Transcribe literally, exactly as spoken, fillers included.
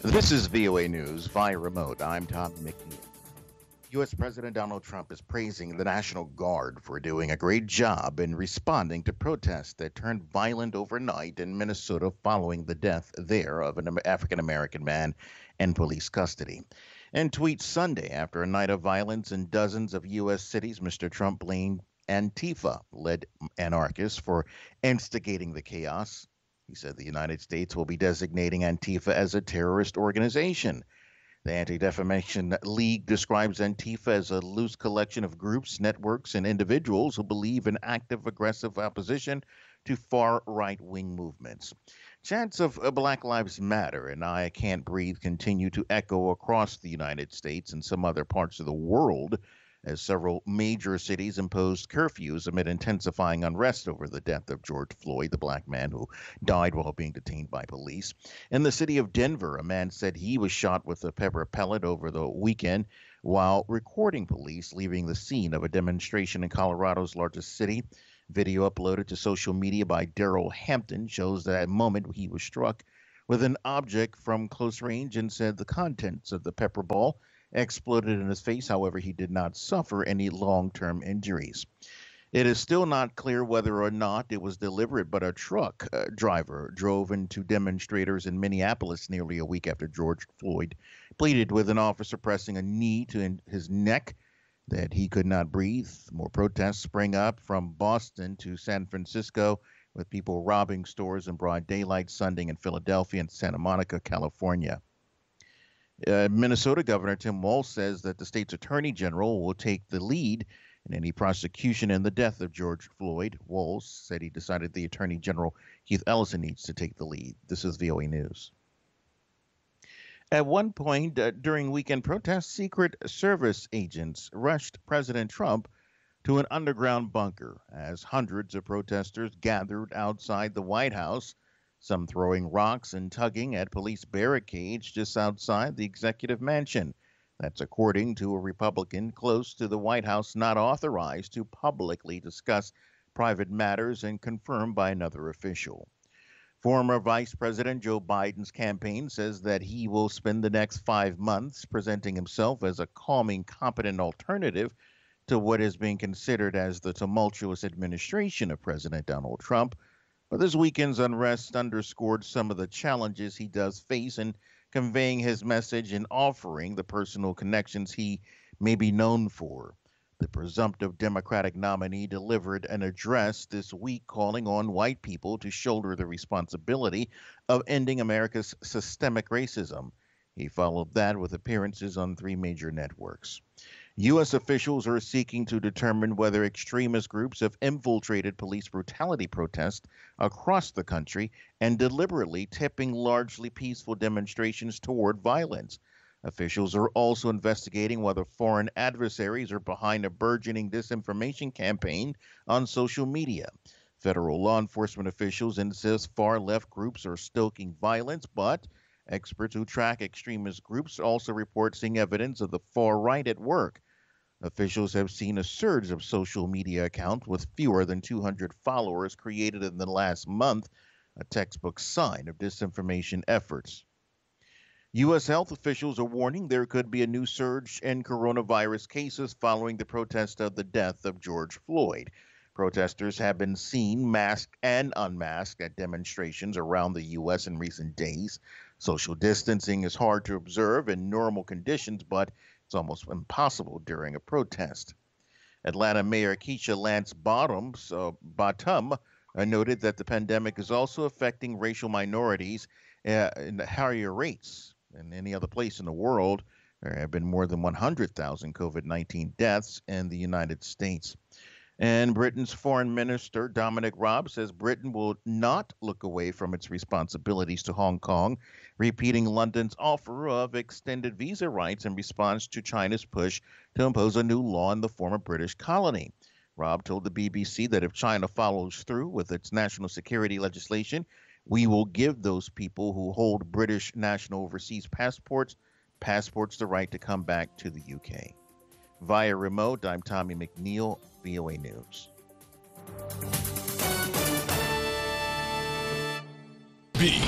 This is V O A News via remote. I'm Tom McNeil. U S. President Donald Trump is praising the National Guard for doing a great job in responding to protests that turned violent overnight in Minnesota following the death there of an African American man in police custody. In tweets Sunday, after a night of violence in dozens of U S cities, Mister Trump blamed Antifa led anarchists for instigating the chaos. He said the United States will be designating Antifa as a terrorist organization. The Anti Defamation League describes Antifa as a loose collection of groups, networks, and individuals who believe in active, aggressive opposition to far right wing movements. Chants of uh, Black Lives Matter and I Can't Breathe continue to echo across the United States and some other parts of the world as several major cities imposed curfews amid intensifying unrest over the death of George Floyd, the black man who died while being detained by police. In the city of Denver, a man said he was shot with a pepper pellet over the weekend while recording police leaving the scene of a demonstration in Colorado's largest city. Video uploaded to social media by Daryl Hampton shows that at the moment he was struck with an object from close range and said the contents of the pepper ball exploded in his face. However, he did not suffer any long-term injuries. It is still not clear whether or not it was deliberate, but a truck uh, driver drove into demonstrators in Minneapolis nearly a week after George Floyd pleaded with an officer pressing a knee to in his neck that he could not breathe. More protests sprang up from Boston to San Francisco, with people robbing stores in broad daylight Sunday in Philadelphia and Santa Monica, California. Uh, Minnesota Governor Tim Walz says that the state's attorney general will take the lead in any prosecution in the death of George Floyd. Walz said he decided the attorney general, Keith Ellison, needs to take the lead. This is V O A News. At one point uh, during weekend protests, Secret Service agents rushed President Trump to an underground bunker as hundreds of protesters gathered outside the White House, some throwing rocks and tugging at police barricades just outside the executive mansion. That's according to a Republican close to the White House not authorized to publicly discuss private matters and confirmed by another official. Former Vice President Joe Biden's campaign says that he will spend the next five months presenting himself as a calming, competent alternative to what is being considered as the tumultuous administration of President Donald Trump. But this weekend's unrest underscored some of the challenges he does face in conveying his message and offering the personal connections he may be known for. The presumptive Democratic nominee delivered an address this week calling on white people to shoulder the responsibility of ending America's systemic racism. He followed that with appearances on three major networks. U S officials are seeking to determine whether extremist groups have infiltrated police brutality protests across the country and deliberately tipping largely peaceful demonstrations toward violence. Officials are also investigating whether foreign adversaries are behind a burgeoning disinformation campaign on social media. Federal law enforcement officials insist far-left groups are stoking violence, but experts who track extremist groups also report seeing evidence of the far right at work. Officials have seen a surge of social media accounts with fewer than two hundred followers created in the last month, a textbook sign of disinformation efforts. U S health officials are warning there could be a new surge in coronavirus cases following the protest of the death of George Floyd. Protesters have been seen masked and unmasked at demonstrations around the U S in recent days. Social distancing is hard to observe in normal conditions, but it's almost impossible during a protest. Atlanta Mayor Keisha Lance Bottoms, uh, Bottom uh, noted that the pandemic is also affecting racial minorities uh, in higher rates than any other place in the world. There have been more than one hundred thousand COVID nineteen deaths in the United States. And Britain's Foreign Minister Dominic Raab says Britain will not look away from its responsibilities to Hong Kong, repeating London's offer of extended visa rights in response to China's push to impose a new law in the former British colony. Raab told the B B C that if China follows through with its national security legislation, we will give those people who hold British national overseas passports, passports the right to come back to the U K. Via remote, I'm Tommy McNeil, V O A News. B